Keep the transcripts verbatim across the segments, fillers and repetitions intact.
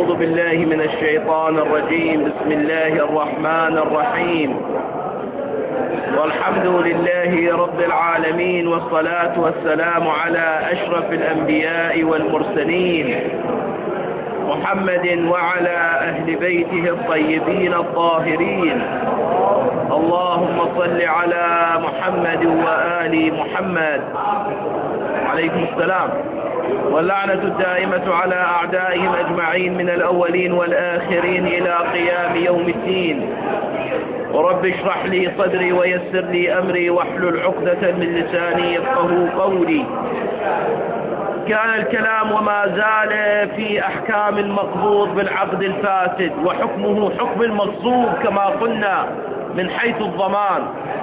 أعوذ بالله من الشيطان الرجيم. بسم الله الرحمن الرحيم، والحمد لله رب العالمين، والصلاة والسلام على أشرف الأنبياء والمرسلين محمد وعلى أهل بيته الطيبين الطاهرين. اللهم صل على محمد وآل محمد عليكم السلام. واللعنة الدائمة على أعدائهم أجمعين من الأولين والآخرين إلى قيام يوم الدين. ورب اشرح لي صدري ويسر لي أمري واحلل عقدة من لساني يفقهوا قولي. كان الكلام وما زال في أحكام المقبوض بالعقد الفاسد، وحكمه حكم المغصوب كما قلنا من حيث الضمان.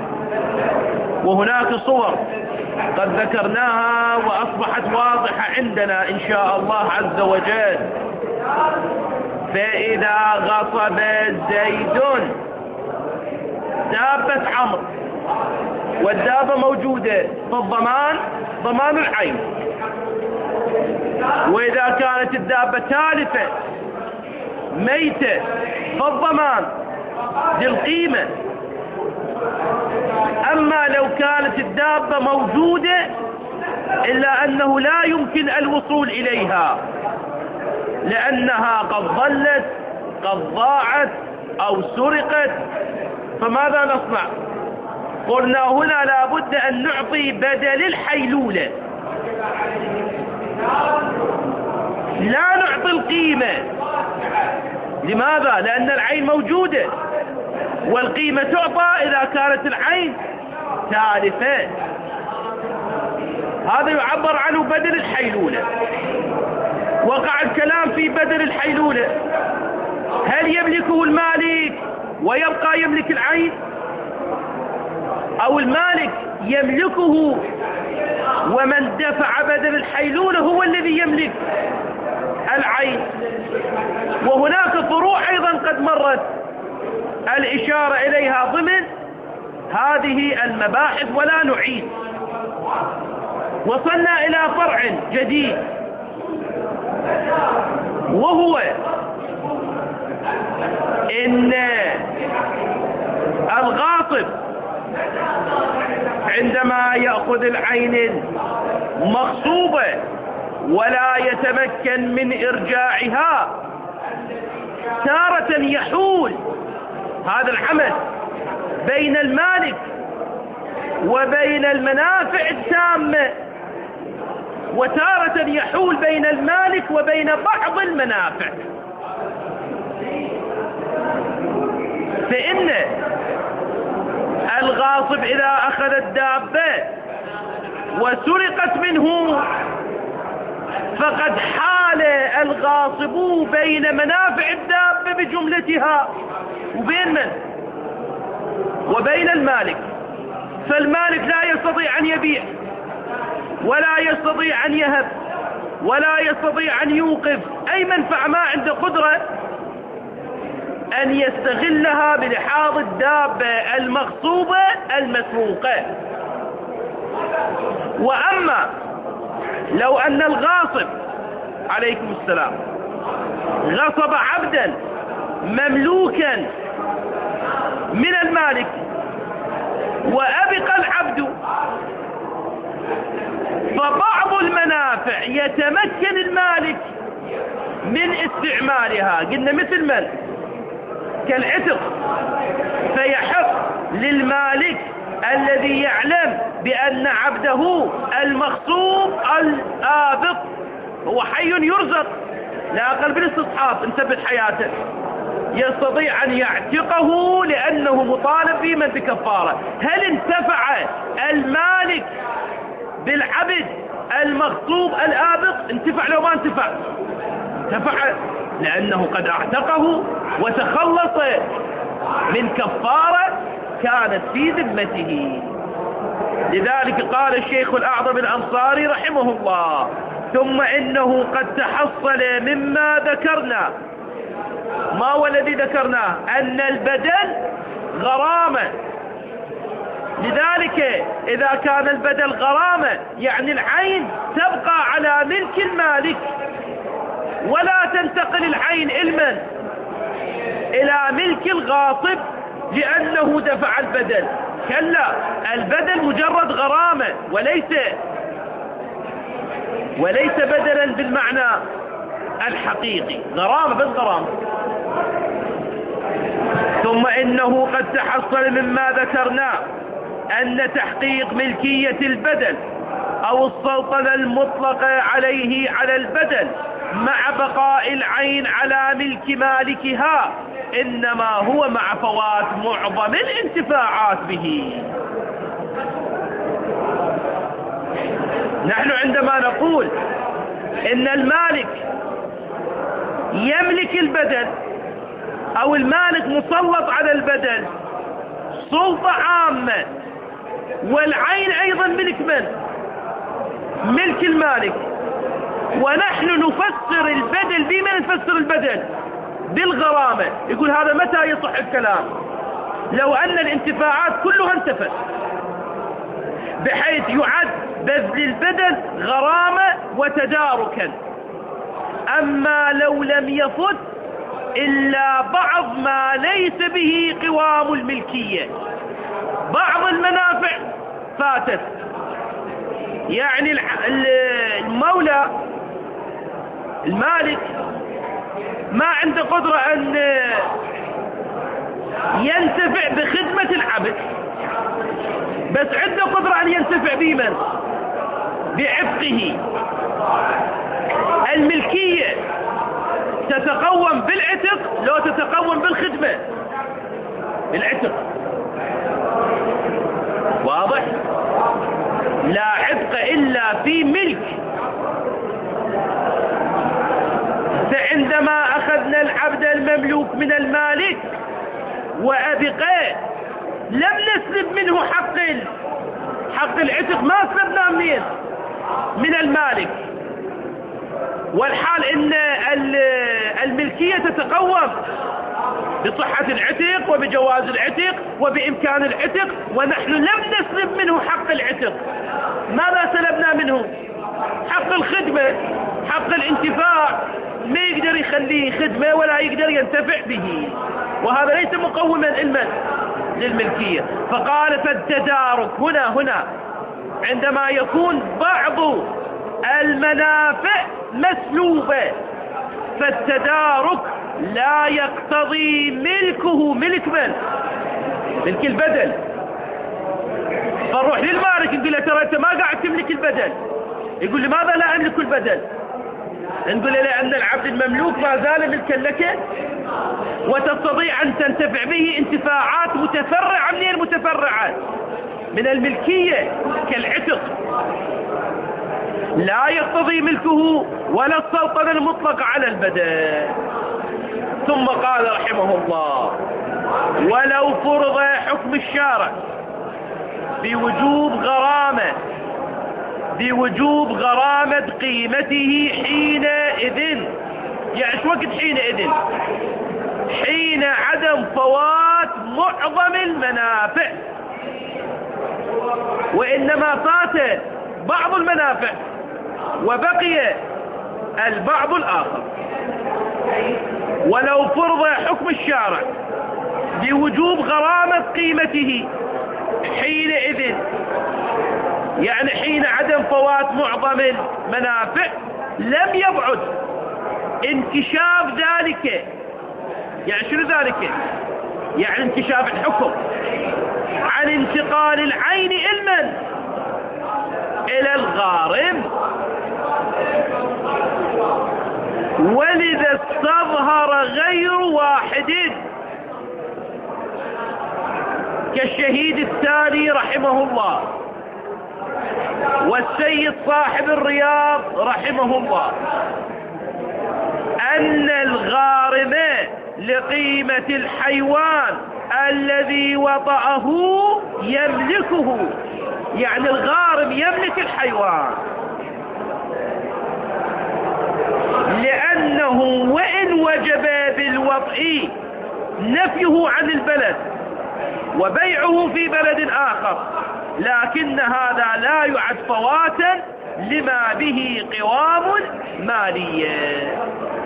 وهناك صور قد ذكرناها وأصبحت واضحة عندنا إن شاء الله عز وجل. فإذا غصب زيد دابة عمرو والدابة موجودة فالضمان ضمان العين. وإذا كانت الدابة تالفة ميتة فالضمان ذي القيمة. أما لو كانت الدابة موجودة إلا أنه لا يمكن الوصول إليها لأنها قد ضلت قد ضاعت أو سرقت، فماذا نصنع؟ قلنا هنا لابد أن نعطي بدل الحيلولة، لا نعطي القيمة. لماذا؟ لأن العين موجودة، والقيمة تعطى إذا كانت العين تالفة. هذا يعبر عنه بدل الحيلولة. وقع الكلام في بدل الحيلولة، هل يملكه المالك ويبقى يملك العين، أو المالك يملكه ومن دفع بدل الحيلولة هو الذي يملك العين؟ وهناك فروع أيضا قد مرت الإشارة إليها ضمن هذه المباحث ولا نعيد. وصلنا إلى فرع جديد، وهو إن الغاصب عندما يأخذ العين المغصوبة ولا يتمكن من إرجاعها تارة يحول هذا العمل بين المالك وبين المنافع التامة، وتارة يحول بين المالك وبين بعض المنافع. فإن الغاصب إذا أخذ الدابة وسرقت منه فقد حال الغاصب بين منافع الدابة بجملتها وبين من؟ وبين المالك. فالمالك لا يستطيع أن يبيع ولا يستطيع أن يهب ولا يستطيع أن يوقف أي منفعة، ما عنده قدرة أن يستغلها بلحاظ الدابة المغصوبة المسروقة. وأما لو أن الغاصب عليكم السلام غصب عبدا مملوكا من المالك وأبقى العبد، فبعض المنافع يتمكن المالك من استعمالها، قلنا مثل من؟ كالعتق، فيحق للمالك الذي يعلم بأن عبده المغصوب الآبق هو حي يرزق لا أقل بالاستصحاب انتبه حياته، يستطيع أن يعتقه لأنه مطالب به من بكفارة. هل انتفع المالك بالعبد المغصوب الآبق؟ انتفع لو ما انتفع؟ انتفع لأنه قد اعتقه وتخلص من كفارة كانت في ذمته. لذلك قال الشيخ الأعظم الأنصاري رحمه الله: ثم إنه قد تحصل مما ذكرنا. ما هو الذي ذكرناه؟ أن البدل غرامة. لذلك إذا كان البدل غرامة يعني العين تبقى على ملك المالك، ولا تنتقل العين علما إلى ملك الغاصب لأنه دفع البدل. كلا، البدل مجرد غرامة وليس وليس بدلا بالمعنى الحقيقي، غرامة بس غرامة. ثم إنه قد تحصل مما ذكرناه أن تحقيق ملكية البدل أو السلطنة المطلقة عليه على البدل مع بقاء العين على ملك مالكها إنما هو مع فوات معظم الانتفاعات به. نحن عندما نقول إن المالك يملك البدل أو المالك مسلط على البدل سلطة عامة، والعين أيضا ملك من؟ ملك المالك. ونحن نفسر البدل، بما نفسر البدل بالغرامة. يقول هذا متى يصح الكلام؟ لو أن الانتفاعات كلها انتفت بحيث يعد بذل البدل غرامة وتداركا. أما لو لم يفت إلا بعض ما ليس به قوام الملكية، بعض المنافع فاتت، يعني المولى المالك ما عنده قدرة أن ينتفع بخدمة العبد، بس عنده قدرة أن ينتفع بمن؟ بعتقه. الملكية تتقوم بالعتق لو تتقوم بالخدمة. العتق واضح؟ لا عتق إلا في ملك. فعندما أخذنا العبد المملوك من المالك وأبقاه لم نسلب منه حق حق العتق، ما سلبناه منين؟ من المالك. والحال إن الملكية تتقوم بصحة العتق وبجواز العتق وبإمكان العتق، ونحن لم نسلب منه حق العتق. ماذا سلبنا منه؟ حق الخدمة، حق الانتفاع. ما يقدر يخليه خدمة ولا يقدر ينتفع به، وهذا ليس مقوما علما للملكية. فقال فالتدارك هنا هنا عندما يكون بعض المنافع مسلوبة، فالتدارك لا يقتضي ملكه. ملك من؟ ملك البدل. فنروح للمالك نقول له ترى انت ما قاعد تملك البدل. يقول لماذا لا املك البدل؟ نقول له لان العبد المملوك ما زال ملكا لك وتستطيع ان تنتفع به انتفاعات متفرعة. من المتفرعات؟ من الملكية كالعتق. لا يقتضي ملكه ولا السلطنة المطلقة على البدن. ثم قال رحمه الله ولو فرض حكم الشارع بوجوب غرامة بوجوب غرامة قيمته حينئذ، يعني شو وقت حينئذ؟ حين عدم فوات معظم المنافع، وإنما فات بعض المنافع وبقي البعض الآخر. ولو فرض حكم الشارع بوجوب غرامة قيمته حينئذ، يعني حين عدم فوات معظم المنافع، لم يبعد انكشاف ذلك. يعني شنو ذلك؟ يعني انكشاف الحكم عن انتقال العين علما إلى الغارم. ولذا استظهر غير واحد كالشهيد الثاني رحمه الله والسيد صاحب الرياض رحمه الله أن الغارم لقيمة الحيوان الذي وطأه يملكه، يعني الغارم يملك الحيوان، لأنه وإن وجب بالوطء نفيه عن البلد وبيعه في بلد آخر، لكن هذا لا يعد فواتا لما به قوام مالية.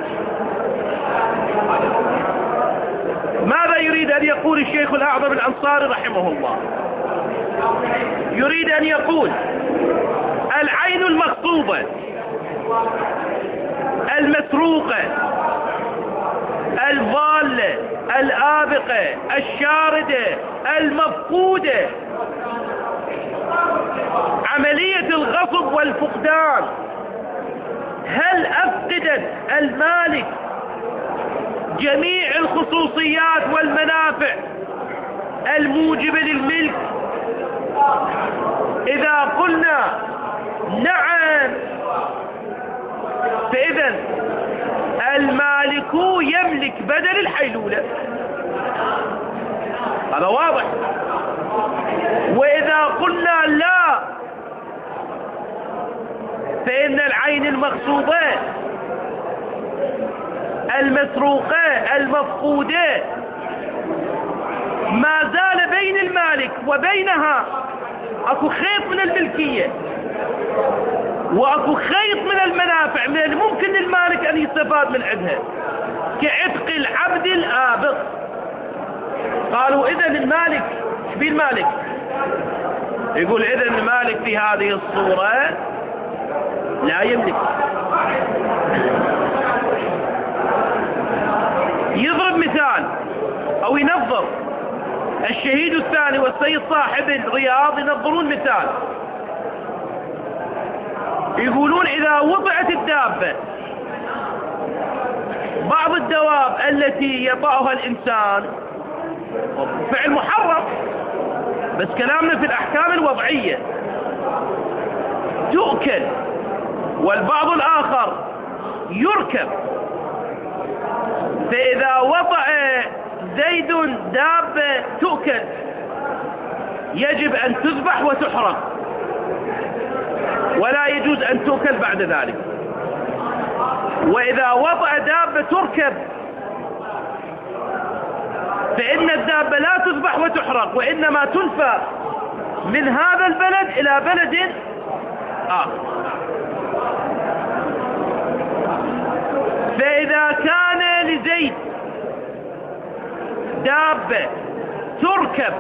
الذي يقول الشيخ الأعظم الأنصاري رحمه الله، يريد أن يقول العين المغصوبة المسروقة الضالة الآبقة الشاردة المفقودة، عملية الغصب والفقدان، هل أفقدت المالك جميع الخصوصيات والمنافع الموجبة للملك؟ إذا قلنا نعم، فإذا المالك يملك بدل الحيلولة، هذا واضح. وإذا قلنا لا، فإن العين المغصوبة المسروقة المفقودة ما زال بين المالك وبينها اكو خيط من الملكية واكو خيط من المنافع من الممكن للمالك ان يستفاد من عندها، كعتق العبد الآبق. قالوا اذا المالك ايش بيه المالك؟ يقول اذا المالك في هذه الصورة لا يملك. يضرب مثال او ينظر الشهيد الثاني والسيد صاحب الرياض، ينظرون مثال، يقولون اذا وضعت الدابة، بعض الدواب التي يطأها الانسان فعل محرم، بس كلامنا في الاحكام الوضعية، تؤكل، والبعض الاخر يركب. فاذا وضع زيد دابة تؤكل يجب ان تذبح وتحرق، ولا يجوز ان تؤكل بعد ذلك. واذا وضع دابة تركب فان الدابة لا تذبح وتحرق، وانما تنفى من هذا البلد الى بلد اخر. فاذا كان لزيد دابة تركب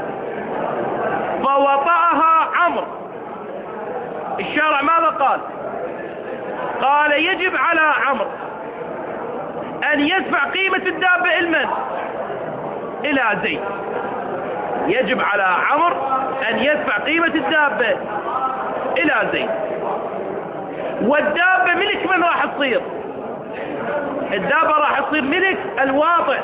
فوطأها عمرو، الشارع ماذا قال؟ قال يجب على عمرو ان يدفع قيمة الدابة المن الى زيد، يجب على عمرو ان يدفع قيمة الدابة الى زيد. والدابة ملك من راح تصير؟ الدابة راح تصير ملك الواطئ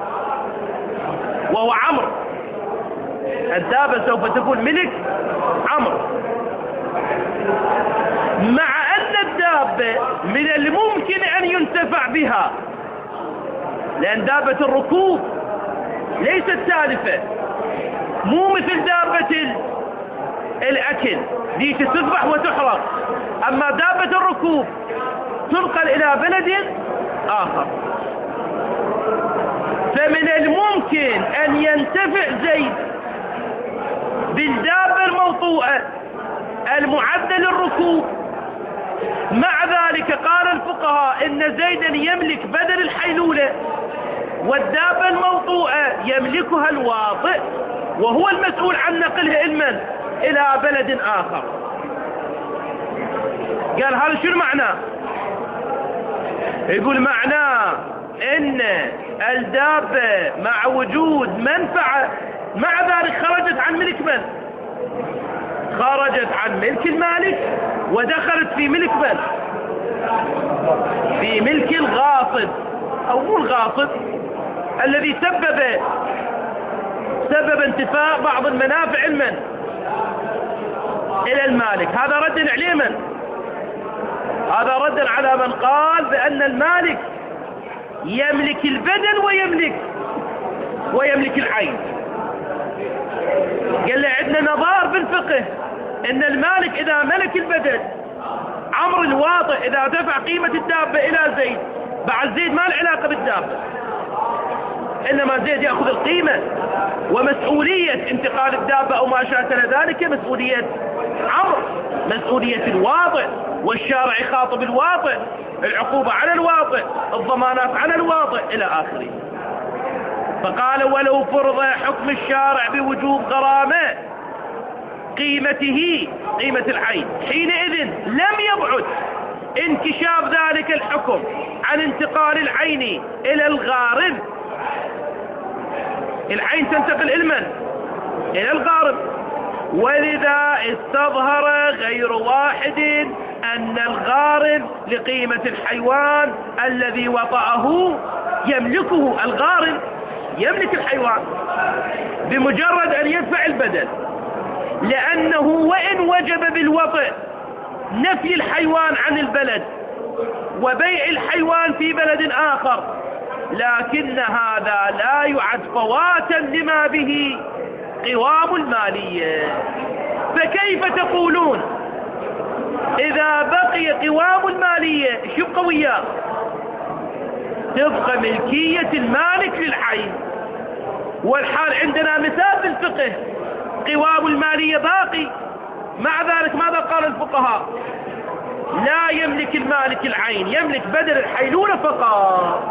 وهو عمرو، الدابة سوف تكون ملك عمرو، مع ان الدابة من الممكن ان ينتفع بها، لان دابة الركوب ليست تالفة، مو مثل دابة الاكل دي تذبح وتحرق. اما دابة الركوب تنقل الى بلد اخر، فمن الممكن ان ينتفع زيد بالدابة الموطوءة المعدة للركوب. مع ذلك قال الفقهاء ان زيدا يملك بدل الحيلولة، والدابة الموطوءة يملكها الواطئ، وهو المسؤول عن نقلها المن الى بلد اخر. قال هذا شنو معناه؟ يقول معناه ان الدابة مع وجود منفعة مع ذلك خرجت عن ملك من؟ خرجت عن ملك المالك ودخلت في ملك من؟ في ملك الغاصب، او مو الغاصب، الذي سبب سبب انتفاء بعض المنافع المن الى المالك. هذا رد عليه من؟ هذا رد على من قال بان المالك يملك البدن ويملك ويملك العين. قال لي عندنا نظار بالفقه ان المالك اذا ملك البدن، عمرو الواطئ اذا دفع قيمة الدابة الى زيد، بعد زيد ما له علاقة بالدابة، انما زيد يأخذ القيمة، ومسؤولية انتقال الدابة او ما شاكل ذلك مسؤولية عمرو، مسؤولية الواطئ، والشارع يخاطب الواطئ، العقوبة على الواطئ، الضمانات على الواطئ الى اخره. فقال ولو فرض حكم الشارع بوجوب غرامة قيمته قيمة العين حينئذ لم يبعد انكشاف ذلك الحكم عن انتقال العين إلى الغارم. العين تنتقل إلى من؟ إلى الغارم. ولذا استظهر غير واحد أن الغارم لقيمة الحيوان الذي وطأه يملكه. الغارم يملك الحيوان بمجرد أن يدفع البدل، لأنه وإن وجب بالوطئ نفي الحيوان عن البلد وبيع الحيوان في بلد آخر، لكن هذا لا يعد فواتا لما به قوام المالية. فكيف تقولون إذا بقي قوام المالية شو يبقى وياه؟ تبقى ملكية المالك للعين. والحال عندنا مثال في الفقه قوام المالية باقي، مع ذلك ماذا قال الفقهاء؟ لا يملك المالك العين، يملك بدل الحيلولة فقط.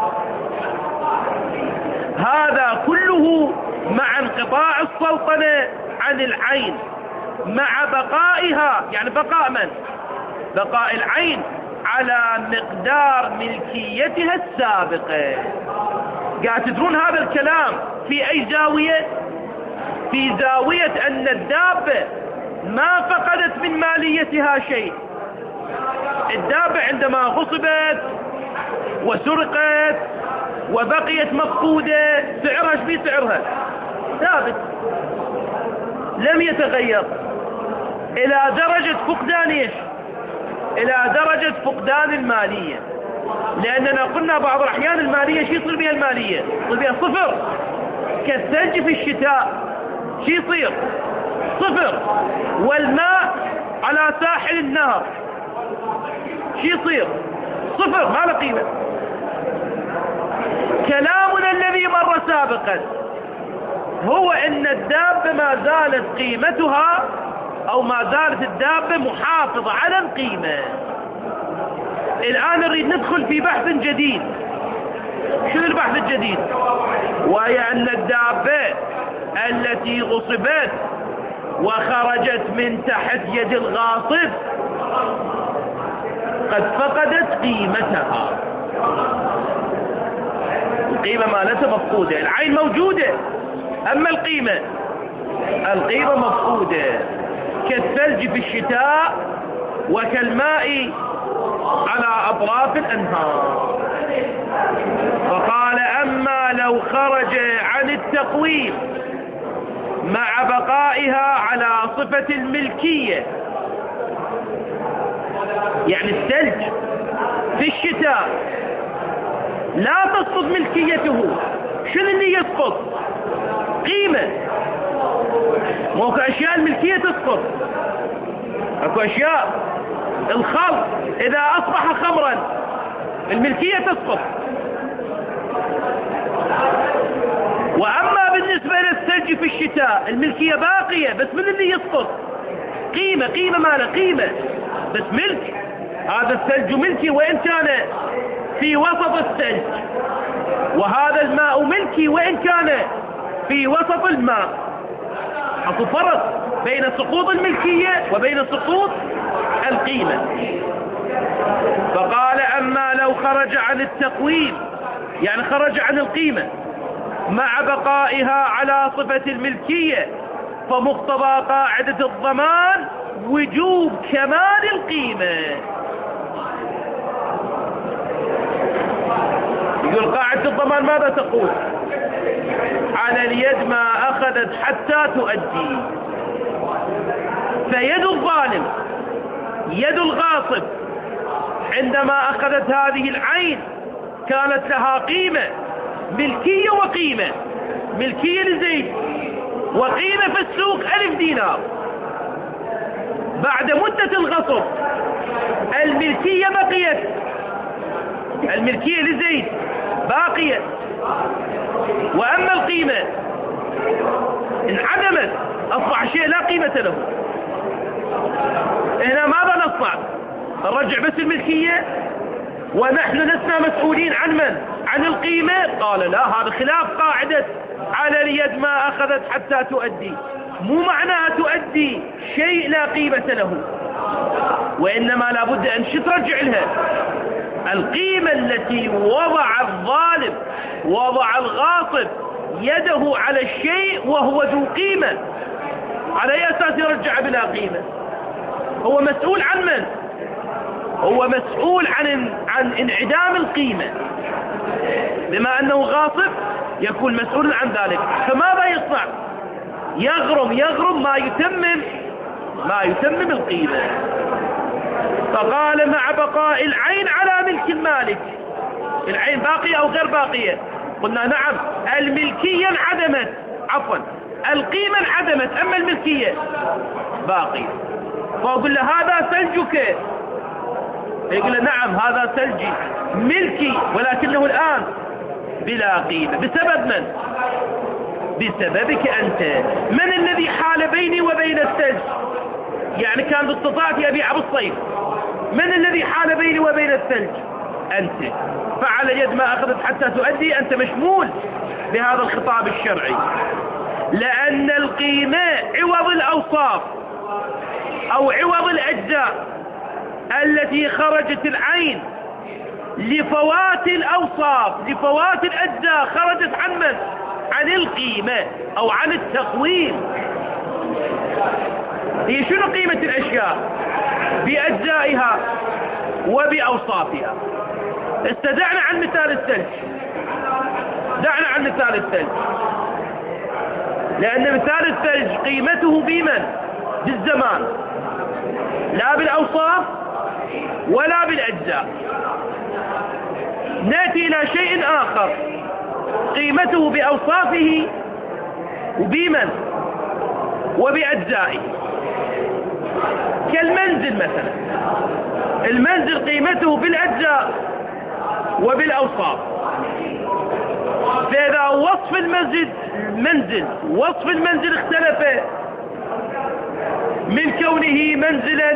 هذا كله مع انقطاع السلطنة عن العين، مع بقائها، يعني بقاء من؟ بقاء العين على مقدار ملكيتها السابقة. قاعد تدرون هذا الكلام في أي زاوية؟ في زاوية أن الدابة ما فقدت من ماليتها شيء. الدابة عندما غصبت وسرقت وبقيت مفقودة سعرها ايش بيه؟ سعرها ثابت لم يتغير إلى درجة فقدان ايش؟ إلى درجة فقدان المالية. لأننا قلنا بعض الأحيان المالية شو يصير بها؟ المالية يصير بها صفر، كالثلج في الشتاء شو يصير؟ صفر. والماء على ساحل النهر شو يصير؟ صفر، ما له قيمة. كلامنا الذي مر سابقا هو ان الدابة ما زالت قيمتها او ما زالت الدابة محافظة على القيمة. الان نريد ندخل في بحث جديد. شنو البحث الجديد؟ وهي ان الدابة التي غصبت وخرجت من تحت يد الغاصب قد فقدت قيمتها. القيمة مالتها مفقودة، العين موجودة، أما القيمة القيمة مفقودة، كالثلج في الشتاء وكالماء على أطراف الأنهار. فقال أما لو خرج عن التقويم مع بقائها على صفة الملكية، يعني الثلج في الشتاء لا تسقط ملكيته. شنو اللي يسقط؟ قيمة. مو كأشياء الملكية تسقط، اكو أشياء الخلط إذا أصبح خمرا الملكية تسقط. وأما بالنسبة للثلج في الشتاء الملكية باقية، بس من اللي يسقط؟ قيمة. قيمة ماله قيمة بس ملك. هذا الثلج ملكي وإن كان في وسط الثلج، وهذا الماء ملكي وإن كان في وسط الماء. اكو فرق بين سقوط الملكية وبين سقوط القيمة. فقال أما لو خرج عن التقويم، يعني خرج عن القيمة مع بقائها على صفة الملكية، فمقتضى قاعدة الضمان وجوب كمال القيمة. يقول قاعدة الضمان ماذا تقول؟ على اليد ما أخذت حتى تؤدي. فيد الظالم، يد الغاصب، عندما أخذت هذه العين كانت لها قيمة، ملكية وقيمة. ملكية لزيد وقيمة في السوق ألف دينار. بعد مدة الغصب الملكية بقيت، الملكية لزيد باقية، وأما القيمة انعدمت، أصبح شيء لا قيمة له. هنا ماذا نصنع؟ نرجع بس الملكية ونحن لسنا مسؤولين عن من؟ عن القيمة؟ قال لا، هذا خلاف قاعدة على اليد ما أخذت حتى تؤدي. مو معناها تؤدي شيء لا قيمة له، وإنما لابد أن شو ترجع لها؟ القيمة التي وضع الظالم وضع الغاصب يده على الشيء وهو ذو قيمة، على أي أساس يرجع بلا قيمة؟ هو مسؤول عن من؟ هو مسؤول عن عن انعدام القيمة، بما أنه غاصب يكون مسؤول عن ذلك. فماذا يصنع؟ يغرم يغرم ما يتمم ما يتمم القيمة. فقال مع بقاء العين على ملك المالك. العين باقية أو غير باقية؟ قلنا نعم، الملكية انعدمت، عفوا القيمة انعدمت، أما الملكية باقية. فأقول له هذا ثلجك، يقول له نعم هذا ثلجي ملكي، ولكنه الآن بلا قيمة. بسبب من؟ بسببك أنت. من الذي حال بيني وبين الثلج؟ يعني كان باستطاعتي أبيع بالصيف، من الذي حال بيني وبين الثلج؟ أنت. فعلى يد ما أخذت حتى تؤدي، أنت مشمول بهذا الخطاب الشرعي. لأن القيمة عوض الأوصاف أو عوض الأجزاء التي خرجت العين لفوات الأوصاف، لفوات الأجزاء، خرجت عن من؟ عن القيمة أو عن التقويم. هي شنو قيمة الأشياء؟ بأجزائها وبأوصافها. استدعنا عن مثال الثلج، دعنا عن مثال الثلج، لأن مثال الثلج قيمته بمن؟ بالزمان، لا بالأوصاف ولا بالأجزاء. نأتي إلى شيء آخر قيمته بأوصافه وبمن؟ وبأجزائه، كالمنزل مثلا. المنزل قيمته بالأجزاء وبالأوصاف. فإذا وصف المنزل منزل وصف المنزل اختلف من كونه منزلا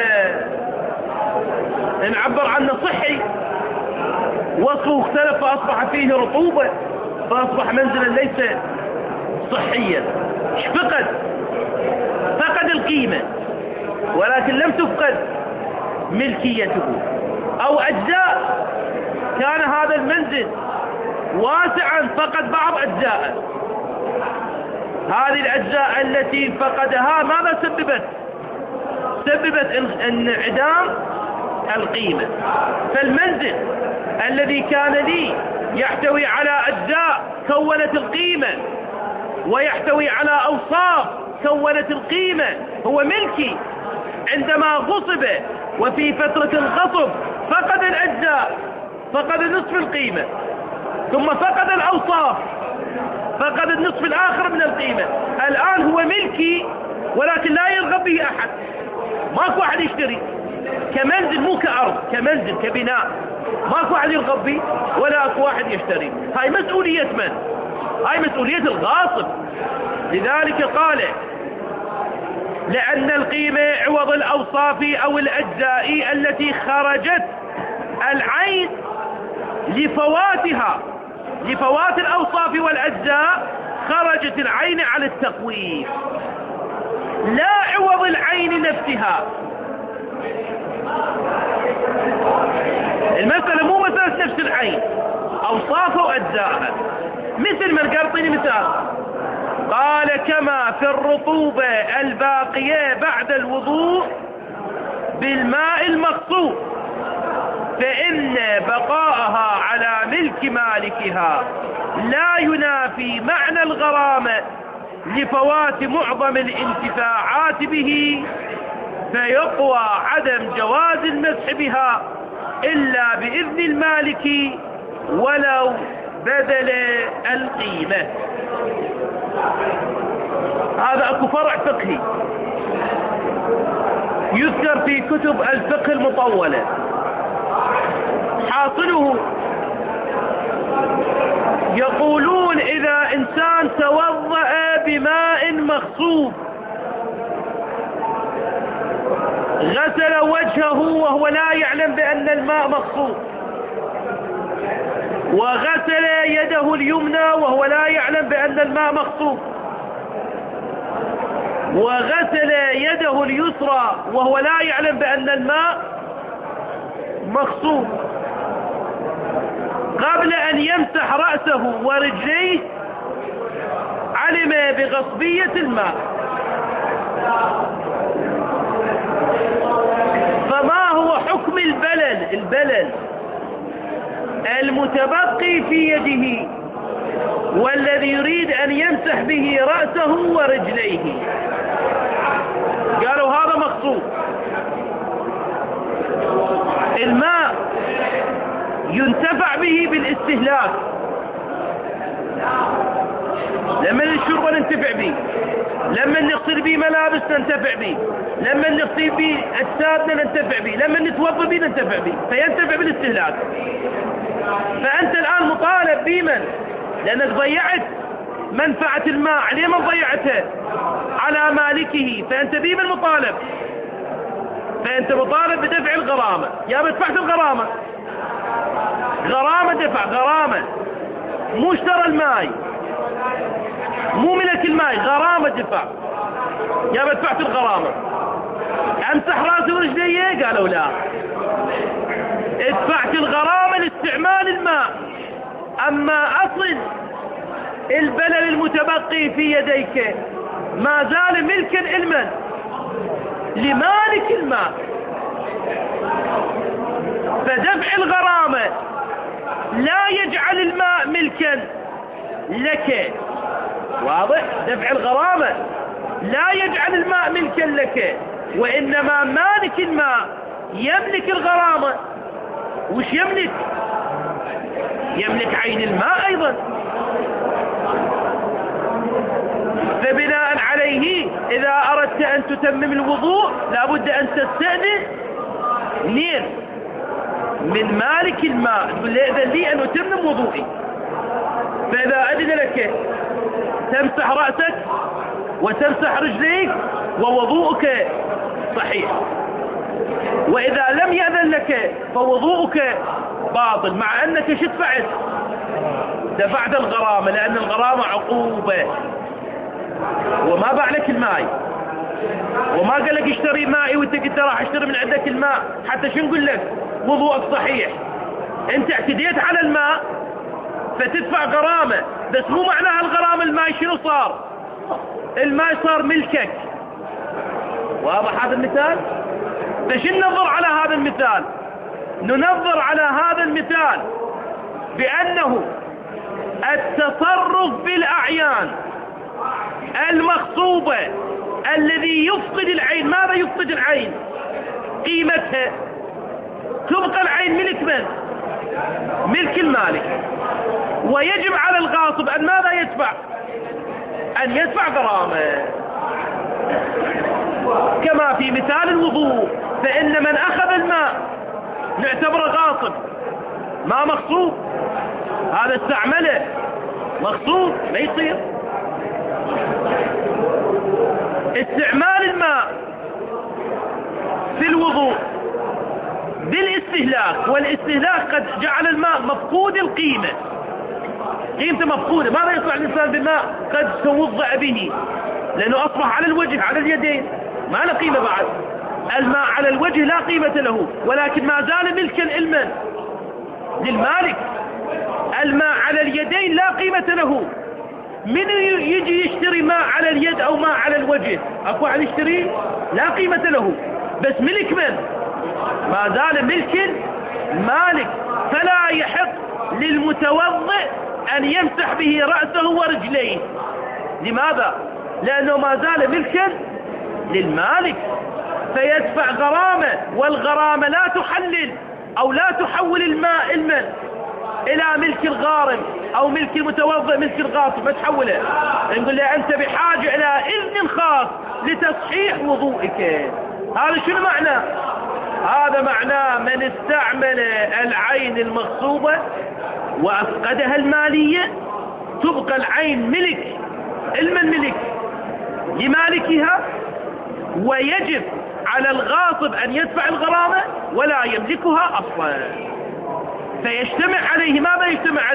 نعبر عنه صحي، وصفه اختلف فأصبح فيه رطوبة، فأصبح منزلا ليس صحيا. فقد فقد القيمة ولكن لم تفقد ملكيته. أو أجزاء، كان هذا المنزل واسعا فقد بعض أجزاءه، هذه الأجزاء التي فقدها ماذا سببت؟ سببت انعدام القيمة. فالمنزل الذي كان لي يحتوي على أجزاء كونت القيمة، ويحتوي على أوصاف كونت القيمة، هو ملكي. عندما غصب وفي فترة الغصب فقد الأجزاء، فقد نصف القيمة، ثم فقد الأوصاف، فقد النصف الآخر من القيمة. الآن هو ملكي ولكن لا يرغب به أحد، ماكو أحد يشتري. كمنزل، مو كأرض، كمنزل كبناء، ماكو أحد يرغب به ولا أكو واحد يشتري. هاي مسؤولية من؟ هاي مسؤولية الغاصب. لذلك قال لأن القيمة عوض الأوصاف أو الأجزاء التي خرجت العين لفواتها، لفوات الأوصاف والأجزاء خرجت العين على التقويم، لا عوض العين نفسها. المسألة مو مسألة نفس العين، أوصافها وأجزائها. مثل ما قرطني مثال، قال كما في الرطوبة الباقية بعد الوضوء بالماء المقصود، فإن بقاءها على ملك مالكها لا ينافي معنى الغرامة لفوات معظم الانتفاعات به، فيقوى عدم جواز المسح بها إلا بإذن المالك ولو بدل القيمة. هذا أكو فرع فقهي يذكر في كتب الفقه المطولة. حاصله يقولون إذا إنسان توضأ بماء مغصوب، غسل وجهه وهو لا يعلم بأن الماء مغصوب، وغسل يده اليمنى وهو لا يعلم بأن الماء مغصوب، وغسل يده اليسرى وهو لا يعلم بأن الماء مغصوب، قبل أن يمسح رأسه ورجليه علم بغصبية الماء. فما هو حكم البلل البلل المتبقي في يده والذي يريد أن يمسح به رأسه ورجليه؟ قالوا هذا مغصوب. الماء ينتفع به بالاستهلاك، لما نشرب ننتفع به، لما نغسل به ملابس ننتفع به، لما نغسل به أجسادنا ننتفع به، لما نتوضا به ننتفع به، فينتفع بالاستهلاك. فأنت الآن مطالب بمن؟ لأنك ضيعت منفعة الماء، عليه من ضيعتها؟ على مالكه، فأنت بمن مطالب؟ فأنت مطالب بدفع الغرامة. يا ما دفعت الغرامة، غرامة دفع، غرامة مو اشترى الماء، مو ملك الماء، غرامة دفع. يا ما دفعت الغرامة. امسح راسي ورجلي؟ قالوا لا، دفعت الغرامة لاستعمال الماء. اما اصل البلل المتبقي في يديك ما زال ملكا لمن؟ لمالك الماء. فدفع الغرامة لا يجعل الماء ملكا لك، واضح؟ دفع الغرامة لا يجعل الماء ملكا لك، وإنما مالك الماء يملك الغرامة. وش يملك؟ يملك عين الماء أيضا. فبناء عليه إذا أردت أن تتمم الوضوء لابد أن تستأذن منين؟ من مالك الماء، تقول له إذن لي أن أتمم وضوئي. فإذا أذن لك تمسح رأسك وتمسح رجليك ووضوءك صحيح، وإذا لم يأذن لك فوضوءك باطل، مع أنك شو دفعت؟ دفعت الغرامة، لأن الغرامة عقوبة، وما باع لك الماء، وما قال لك اشتري مائي وانت قلت راح اشتري من عندك الماء حتى شو نقول لك؟ وضوءك صحيح. انت اعتديت على الماء فتدفع غرامة، بس مو معناها الغرامة الماء شنو صار؟ الماء صار ملكك. واضح هذا المثال؟ فشو ننظر على هذا المثال؟ ننظر على هذا المثال بأنه التصرف بالأعيان المغصوبة الذي يفقد العين. ماذا يفقد العين؟ قيمتها. تبقى العين ملك من؟ ملك المالك. ويجب على الغاصب أن ماذا يدفع؟ أن يدفع غرامة، كما في مثال الوضوء. فإن من أخذ الماء نعتبره غاصب، ما مغصوب. هذا استعمله مغصوب، ما يصير. استعمال الماء في الوضوء بالاستهلاك، والاستهلاك قد جعل الماء مفقود القيمة، قيمته مفقودة. ماذا يصنع الإنسان بالماء؟ قد توضأ به لأنه أصبح على الوجه على اليدين، ما له قيمة بعد. الماء على الوجه لا قيمة له، ولكن ما زال ملكا لمن؟ للمالك. الماء على اليدين لا قيمة له. من يجي يشتري ماء على اليد أو ماء على الوجه؟ أكو واحد يشتري لا قيمة له، بس ملك من؟ ما زال ملك مالك. فلا يحق للمتوضئ أن يمسح به رأسه ورجليه. لماذا؟ لأنه ما زال ملكا للمالك، فيدفع غرامة، والغرامة لا تحلل أو لا تحول الماء المن إلى ملك الغارم أو ملك المتوضئ ملك الغاصب، ما تحوله. نقول له أنت بحاجة إلى إذن خاص لتصحيح وضوئك. هذا شنو معنى؟ هذا معناه من استعمل العين المغصوبة وأفقدها المالية تبقى العين ملك. المن ملك لمالكها، ويجب على الغاصب أن يدفع الغرامة ولا يملكها أصلا. فيجتمع عليه، ماذا يجتمع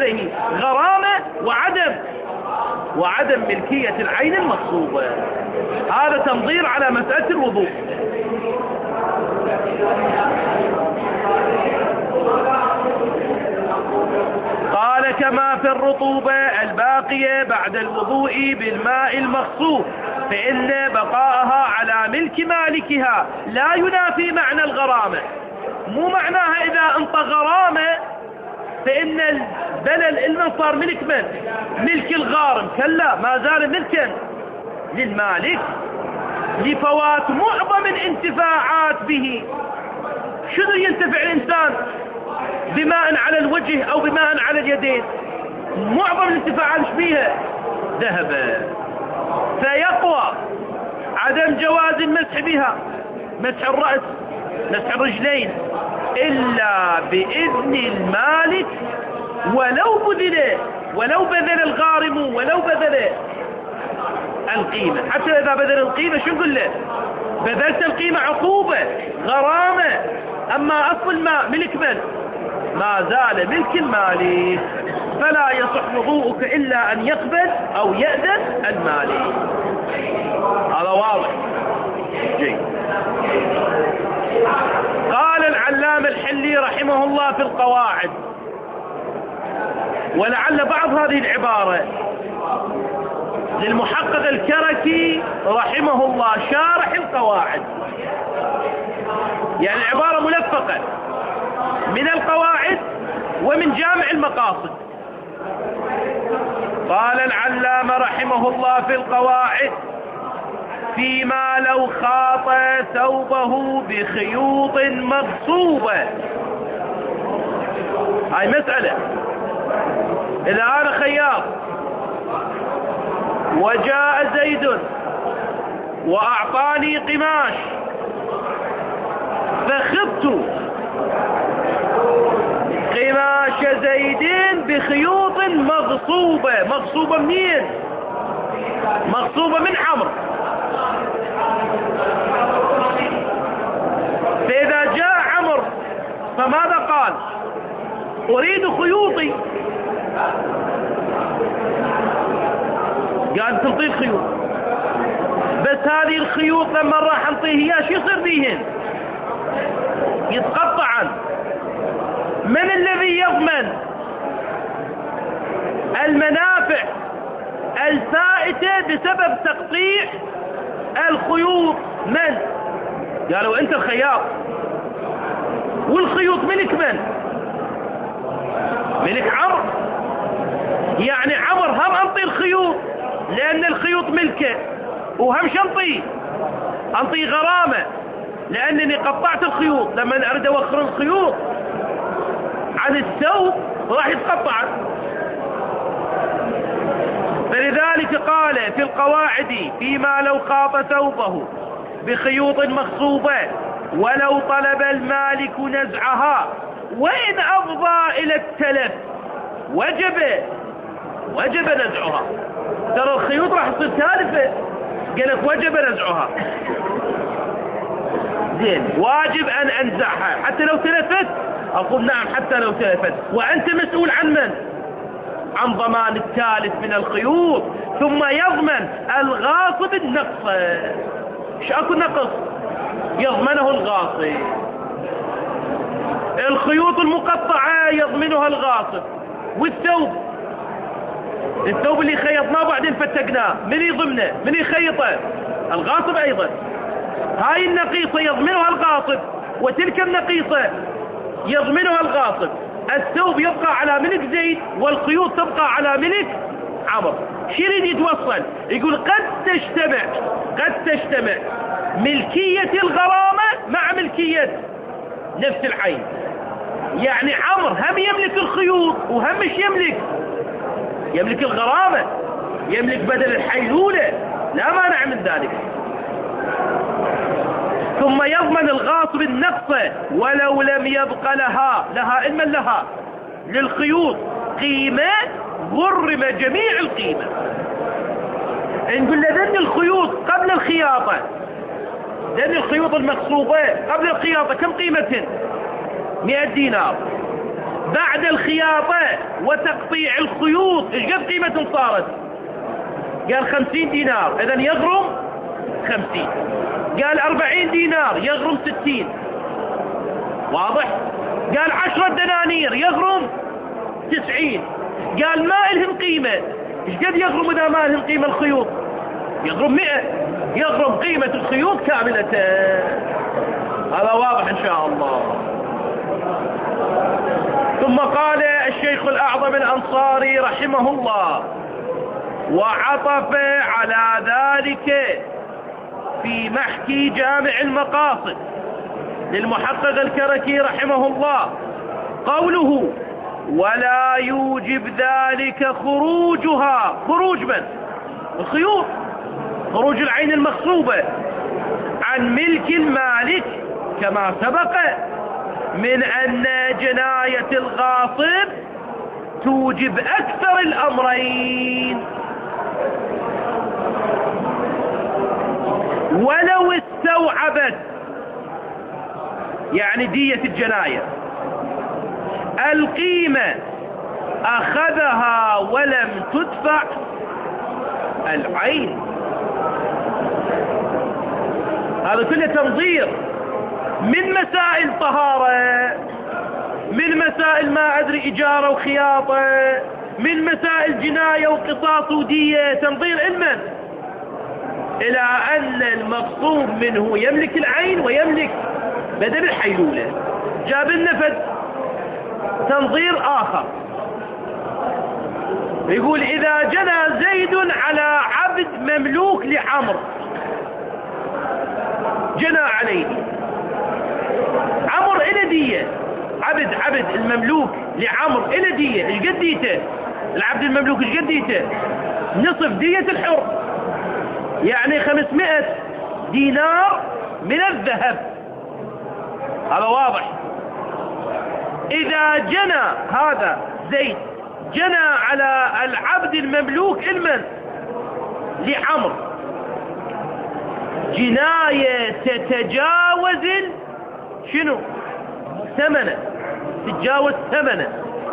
وعدم ملكية العين المغصوبة. هذا تنظير على مسألة الوضوء. قال كما في الرطوبة الباقية بعد الوضوء بالماء المغصوب، فإن بقاءها على ملك مالكها لا ينافي معنى الغرامة. مو معناها إذا انت غرامة فإن البلل المن صار ملك من؟ ملك الغارم، كلا ما زال ملكا للمالك لفوات معظم الانتفاعات به. شنو ينتفع الإنسان بماء على الوجه أو بماء على اليدين؟ معظم الانتفاعات ايش بيها؟ ذهب. فيقوى عدم جواز المسح بها، مسح الرأس، مسح الرجلين، إلا بإذن المالك ولو بذل ولو بذل الغارم ولو بذل القيمة. حتى إذا بذل القيمة شو نقول له؟ بذلت القيمة عقوبة غرامة، أما أصل الماء ملك من؟ ما زال ملك المالك، فلا يصح وضوءك إلا أن يقبل أو يأذن المالك. هذا واضح جيد. قال العلامة الحلي رحمه الله في القواعد، ولعل بعض هذه العبارة للمحقق الكركي رحمه الله شارح القواعد، يعني عبارة ملفقة من القواعد ومن جامع المقاصد. قال العلامة رحمه الله في القواعد: فيما لو خاط ثوبه بخيوط مغصوبة. هاي مسألة. إذا أنا خياط وجاء زيد وأعطاني قماش فخبت قماش زيد بخيوط مغصوبة. مغصوبة منين؟ مغصوبة من حمر. فإذا جاء عمر فماذا قال؟ أريد خيوطي. قال تنطي الخيوط، بس هذه الخيوط لما راح انطيه اياه شو يصير بيهن؟ يتقطعن. من الذي يضمن المنافع الفائتة بسبب تقطيع الخيوط؟ من؟ قالوا انت الخياط. والخيوط ملك من؟ ملك عمرو. يعني عمر هم انطي الخيوط لان الخيوط ملكه، وهم شنطي انطي غرامة لانني قطعت الخيوط. لما اريد اوخر الخيوط عن الثوب راح يتقطع. فلذلك قال في القواعد: فيما لو خاط ثوبه بخيوط مغصوبة ولو طلب المالك نزعها وإن أفضى إلى التلف وجب وجب نزعها. ترى الخيوط راح تصير تالفة، قالت وجب نزعها. زين، واجب أن أنزعها حتى لو تلفت؟ أقول نعم حتى لو تلفت. وأنت مسؤول عن من؟ عن ضمان التالف من الخيوط. ثم يضمن الغاصب النقص. ايش اكو نقص؟ يضمنه الغاصب. الخيوط المقطعة يضمنها الغاصب. والثوب، الثوب اللي خيطناه بعدين فتقناه، من يضمنه؟ من يخيطه؟ الغاصب ايضا. هاي النقيصة يضمنها الغاصب، وتلك النقيصة يضمنها الغاصب. الثوب يبقى على ملك زيد والخيوط تبقى على ملك عمرو. شو يريد يتوصل؟ يقول قد تجتمع قد تجتمع ملكية الغرامة مع ملكية نفس العين. يعني عمرو هم يملك الخيوط وهم مش يملك يملك الغرامة، يملك بدل الحيلولة، لا مانع من ذلك. ثم يضمن الغاصب النقص ولو لم يبق لها لها إما لها للخيوط قيمة غرم جميع القيمة. نقول لذن الخيوط قبل الخياطة، ذن الخيوط المغصوبة قبل الخياطة كم قيمتهن؟ مئة دينار. بعد الخياطة وتقطيع الخيوط ايش قد قيمتهن صارت؟ قال خمسين دينار، إذن يغرم خمسين. قال أربعين دينار يغرم ستين. واضح؟ قال عشرة دنانير يغرم تسعين. قال ما إلهم قيمة. إيش قد يغرم إذا ما إلهم قيمة الخيوط؟ يغرم مئة. يغرم قيمة الخيوط كاملة. هذا واضح إن شاء الله. ثم قال الشيخ الأعظم الأنصاري رحمه الله: وعطف على ذلك في محكي جامع المقاصد للمحقق الكركي رحمه الله قوله: ولا يوجب ذلك خروجها، خروج من؟ الخيوط، خروج العين المغصوبة عن ملك المالك كما سبق من أن جناية الغاصب توجب أكثر الأمرين. ولو استوعبت، يعني دية الجناية، القيمة أخذها ولم تدفع العين. هذا كله تنظير من مسائل طهارة، من مسائل ما أدري إجارة وخياطة، من مسائل جناية وقصاص ودية، تنظير علما إلى أن المقصود منه يملك العين ويملك بدل الحيلولة. جاب النفذ تنظير آخر، يقول: إذا جنى زيد على عبد مملوك لعمر، جنى عليه عمر إلى دية، عبد عبد المملوك لعمر إلى دية. إيش قد ديته؟ العبد المملوك إيش قد ديته؟ نصف دية الحر، يعني خمسمائة دينار من الذهب. هذا واضح. إذا جنى هذا زيد جنى على العبد المملوك المن لعمر جناية تتجاوز شنو؟ ثمنه، تتجاوز ثمنه.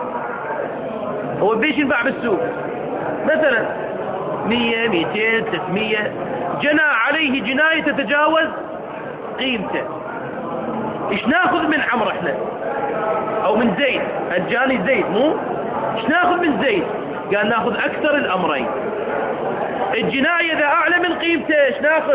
هو بيش ينباع بالسوق مثلا مية ميتين ثلاثمية، جنى عليه جناية تتجاوز قيمته. ايش ناخذ من عمرو احنا او من زيد؟ الجاني زيد، مو ايش ناخذ من زيد؟ قال ناخذ اكثر الامرين. الجناية اذا اعلى من قيمته ايش ناخذ؟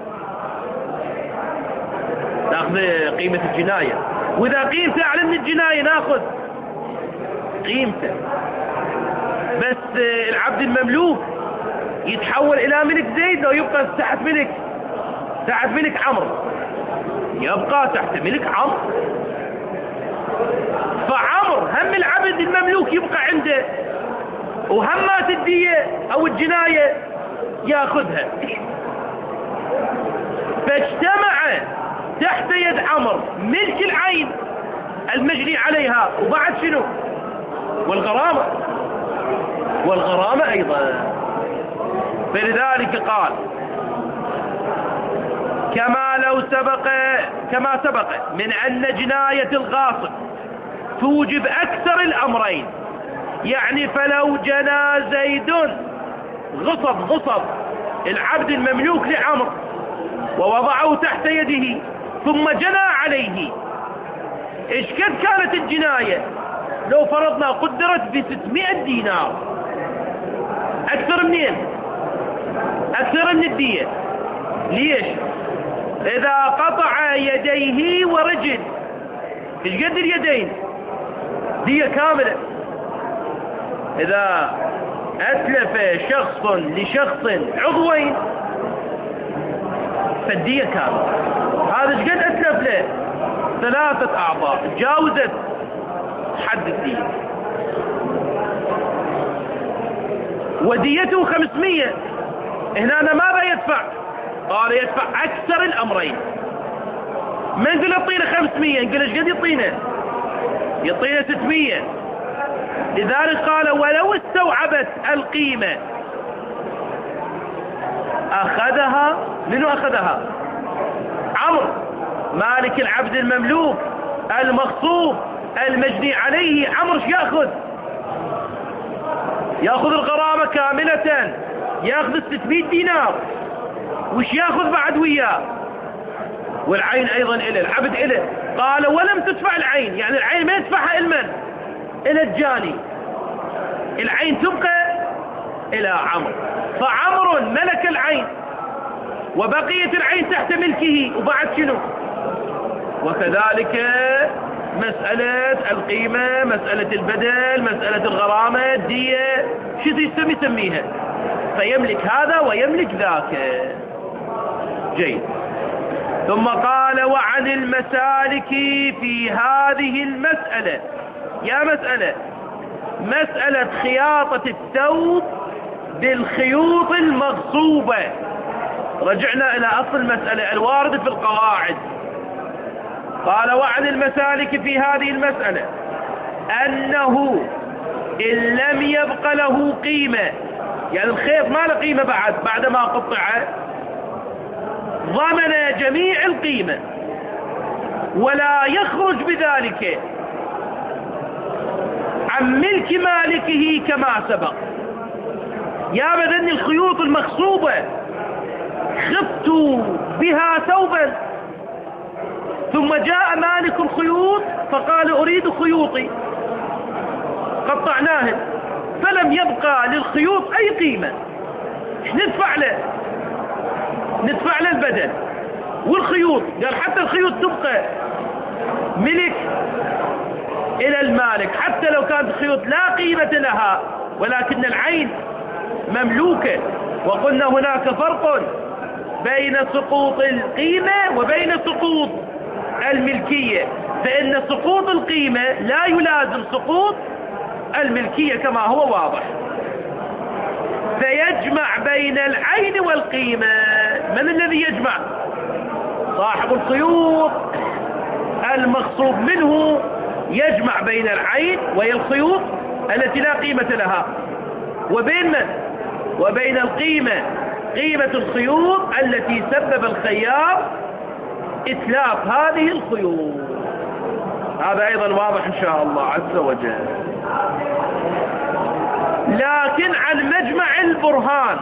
ناخذ قيمة الجناية، واذا قيمته اعلى من الجناية ناخذ قيمته. بس العبد المملوك يتحول الى ملك زيد لو يبقى تحت ملك تحت ملك عمرو؟ يبقى تحت ملك عمرو. فعمرو هم العبد المملوك يبقى عنده، وهمات الدية او الجناية ياخذها. فاجتمع تحت يد عمرو ملك العين المجني عليها، وبعد شنو؟ والغرامة، والغرامة ايضا. فلذلك قال: كما لو سبق كما سبق من أن جناية الغاصب توجب أكثر الأمرين. يعني فلو جنى زيد غصب غصب العبد المملوك لعمرو ووضعه تحت يده ثم جنى عليه، إيش قد كانت الجناية؟ لو فرضنا قدرت بستمائة دينار، أكثر منين؟ أكثر من الدية. ليش؟ إذا قطع يديه ورجل، إيش قد اليدين؟ دية كاملة. إذا أتلف شخص لشخص عضوين فالدية كاملة. هذا إيش قد أتلف له؟ ثلاثة أعضاء، جاوزت حد الدية. وديته خمسمية. هنا أنا ماذا يدفع؟ قال يدفع أكثر الأمرين. ما نقول يعطينا خمسمية، نقول إيش قد يعطينا؟ يعطينا ستمية. لذلك قال: ولو استوعبت القيمة أخذها. منو أخذها؟ عمرو مالك العبد المملوك المغصوب المجني عليه. عمرو ايش ياخذ؟ ياخذ الغرامة كاملة ياخذ ستمائة دينار، وش ياخذ بعد وياه؟ والعين ايضا إله، العبد إله. قال ولم تدفع العين، يعني العين ما يدفعها المن؟ إلى الجاني. العين تبقى إلى عمرو، فعمرو ملك العين وبقية العين تحت ملكه، وبعد شنو؟ وكذلك مسألة القيمة، مسألة البدل، مسألة الغرامة، الدية، شو يسمي يسميها، فيملك هذا ويملك ذاك. جيد. ثم قال وعن المسالك في هذه المسألة، يا مسألة مسألة خياطة الثوب بالخيوط المغصوبة. رجعنا إلى أصل المسألة الواردة في القواعد. قال وعن المسالك في هذه المسألة أنه إن لم يبق له قيمة، يعني الخيط ما له قيمة بعد بعدما قطع، ضمن جميع القيمة ولا يخرج بذلك عن ملك مالكه كما سبق. يا بدني الخيوط المغصوبة خفت بها ثوبا، ثم جاء مالك الخيوط فقال أريد خيوطي، قطعناها فلم يبقى للخيوط أي قيمة، ايش ندفع له؟ ندفع له البدل والخيوط. قال حتى الخيوط تبقى ملك إلى المالك، حتى لو كانت الخيوط لا قيمة لها ولكن العين مملوكة. وقلنا هناك فرق بين سقوط القيمة وبين سقوط الملكية، فإن سقوط القيمة لا يلازم سقوط الملكية كما هو واضح. فيجمع بين العين والقيمة. من الذي يجمع؟ صاحب الخيوط المغصوب منه يجمع بين العين وهي الخيوط التي لا قيمة لها، وبين من؟ وبين القيمة، قيمة الخيوط التي سبب الخياط إتلاف هذه الخيوط. هذا أيضا واضح إن شاء الله عز وجل. لكن عن مجمع البرهان،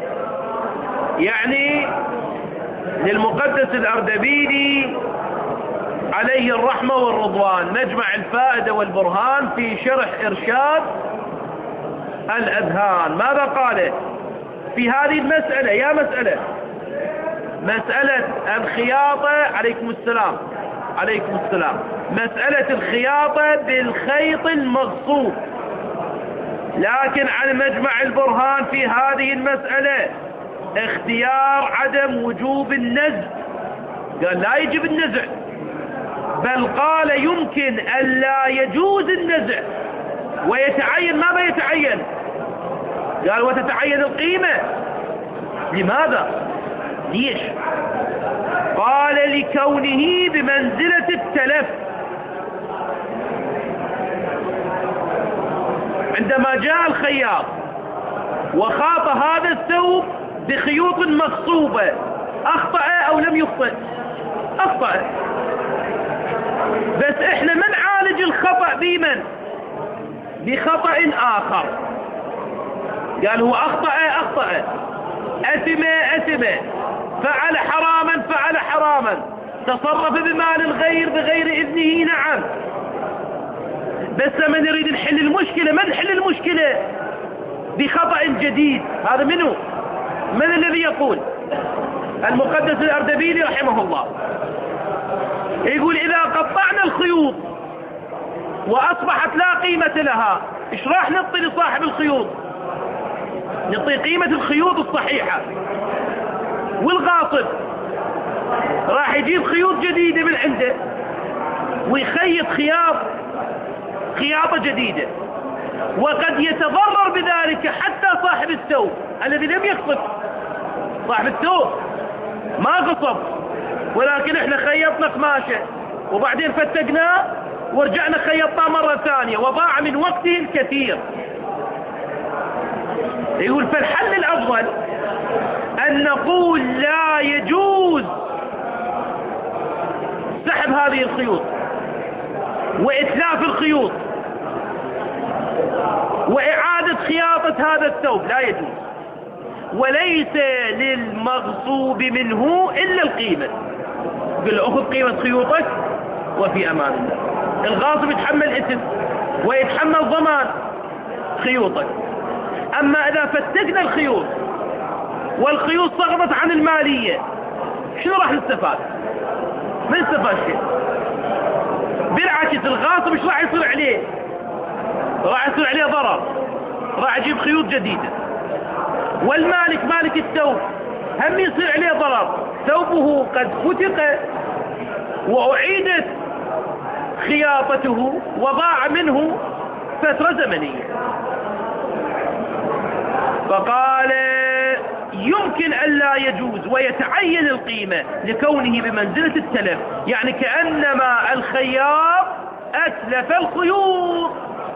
يعني للمقدس الأردبيلي عليه الرحمة والرضوان، مجمع الفائدة والبرهان في شرح إرشاد الأذهان، ماذا قال في هذه المسألة؟ يا مسألة مسألة الخياطة، عليكم السلام عليكم السلام مسألة الخياطة بالخيط المغصوب. لكن على مجمع البرهان في هذه المسألة اختيار عدم وجوب النزع، قال لا يجب النزع، بل قال يمكن ألا يجوز النزع ويتعين. ماذا يتعين؟ قال وتتعين القيمة. لماذا؟ ليش؟ قال لكونه بمنزلة التلف. عندما جاء الخياط وخاط هذا الثوب بخيوط مغصوبة، أخطأ أو لم يخطئ؟ أخطأ. بس إحنا ما نعالج الخطأ بمن؟ بخطأ آخر. قال هو أخطأ أخطأ، أثم أثم، فعل حراما فعل حراما، تصرف بمال الغير بغير إذنه، نعم. بس لما نريد نحل المشكلة ما نحل المشكلة بخطأ جديد. هذا منه؟ من الذي يقول؟ المقدس الأردبيلي رحمه الله يقول إذا قطعنا الخيوط وأصبحت لا قيمة لها، إيش راح نعطي لصاحب الخيوط؟ نعطي قيمة الخيوط الصحيحة. والغاصب راح يجيب خيوط جديدة من عنده ويخيط خياط خياطة جديدة، وقد يتضرر بذلك حتى صاحب الثوب الذي لم يقصد. صاحب الثوب ما قصب، ولكن احنا خيطنا قماشة وبعدين فتقناه ورجعنا خيطناه مرة ثانية وضاع من وقته الكثير. يقول فالحل الأفضل أن نقول لا يجوز سحب هذه الخيوط وإتلاف الخيوط وإعادة خياطة هذا الثوب، لا يجوز. وليس للمغصوب منه إلا القيمة. قل له أخذ قيمة خيوطك وفي أمان الله. الغاصب يتحمل إثم ويتحمل ضمان خيوطك. أما إذا فتقنا الخيوط والخيوط سقطت عن المالية شنو راح نستفاد؟ ما نستفاد شيء. بالعكس الغاصب ايش راح يصير عليه؟ راح يصير عليه ضرر، راح يجيب خيوط جديدة. والمالك مالك الثوب هم يصير عليه ضرر، ثوبه قد فتق وأعيدت خياطته وضاع منه فترة زمنية. فقال يمكن ألا يجوز ويتعين القيمة لكونه بمنزلة التلف، يعني كأنما الخياط أتلف الخيوط.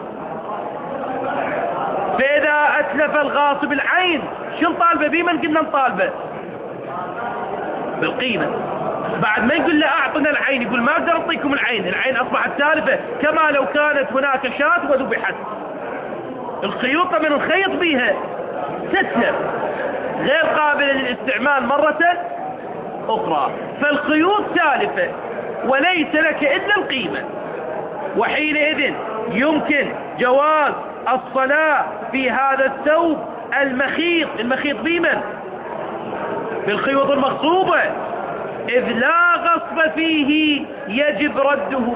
فإذا أتلف الغاصب العين شو نطالبه بيه؟ من قلنا نطالبه بالقيمة. بعد ما يقول له أعطنا العين يقول ما أقدر أعطيكم العين، العين أصبحت تالفة كما لو كانت هناك شاة وذبحت. الخيوط من نخيط بيها تتلف غير قابلة للاستعمال مرة أخرى، فالخيوط تالفة وليس لك إلا القيمة. وحينئذ يمكن جواز الصلاة في هذا الثوب المخيط. المخيط بمن؟ بالخيوط المغصوبة، إذ لا غصب فيه يجب رده.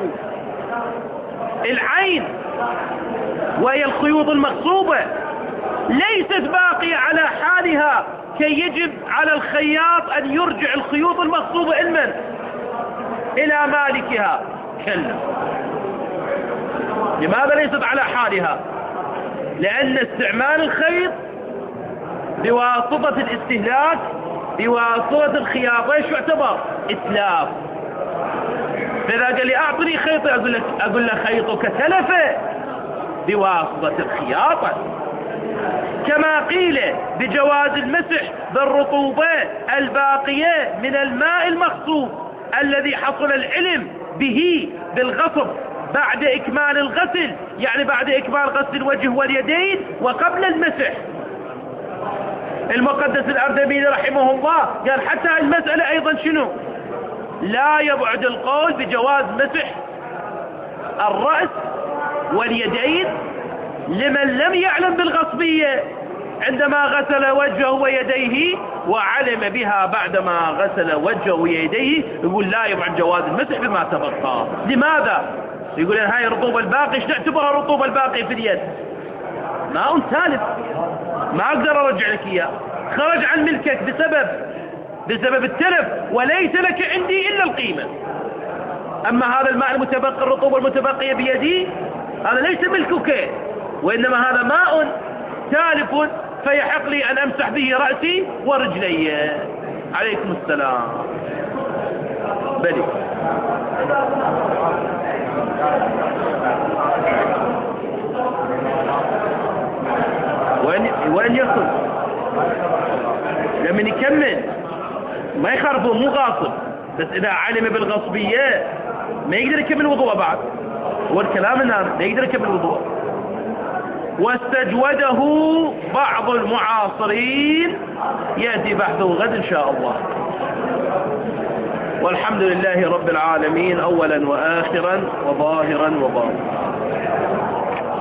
العين وهي الخيوط المغصوبة ليست باقية على حالها كي يجب على الخياط أن يرجع الخيوط المغصوبة إلمن؟ إلى مالكها. كلا. لماذا ليست على حالها؟ لأن استعمال الخيط بواسطة الاستهلاك بواسطة الخياطة ايش يعتبر؟ إتلاف. فإذا قال لي أعطني خيطي أقول لك أقول له خيطك تلف بواسطة الخياطة. كما قيل بجواز المسح بالرطوبة الباقية من الماء المغصوب الذي حصل العلم به بالغصب بعد إكمال الغسل، يعني بعد إكمال غسل الوجه واليدين وقبل المسح. المقدس الأردبيلي رحمه الله قال حتى المسألة أيضا شنو؟ لا يبعد القول بجواز مسح الرأس واليدين لمن لم يعلم بالغصبية عندما غسل وجهه ويديه وعلم بها بعدما غسل وجهه ويديه، يقول لا يبعد جواز المسح بما تبقى. لماذا؟ يقول هاي الرطوبة الباقي ايش نعتبرها الرطوبة الباقي في اليد؟ ماء ثالث ما اقدر ارجع لك اياه، خرج عن ملكك بسبب بسبب التلف وليس لك عندي الا القيمة. اما هذا الماء المتبقي الرطوبة المتبقية بيدي هذا ليس ملكك، وانما هذا ماء تالف فيحق لي ان امسح به رأسي ورجلي. عليكم السلام. بلي وين وين يأخذ لما يكمل ما يخربه مو غاصب، بس إذا علم بالغصبية ما يقدر يكمل وضوء بعد. والكلام الآن ما يقدر يكمل وضوء. واستجوده بعض المعاصرين يأتي بحثه غد إن شاء الله. والحمد لله رب العالمين أولا وآخرا وظاهرا وباطنا.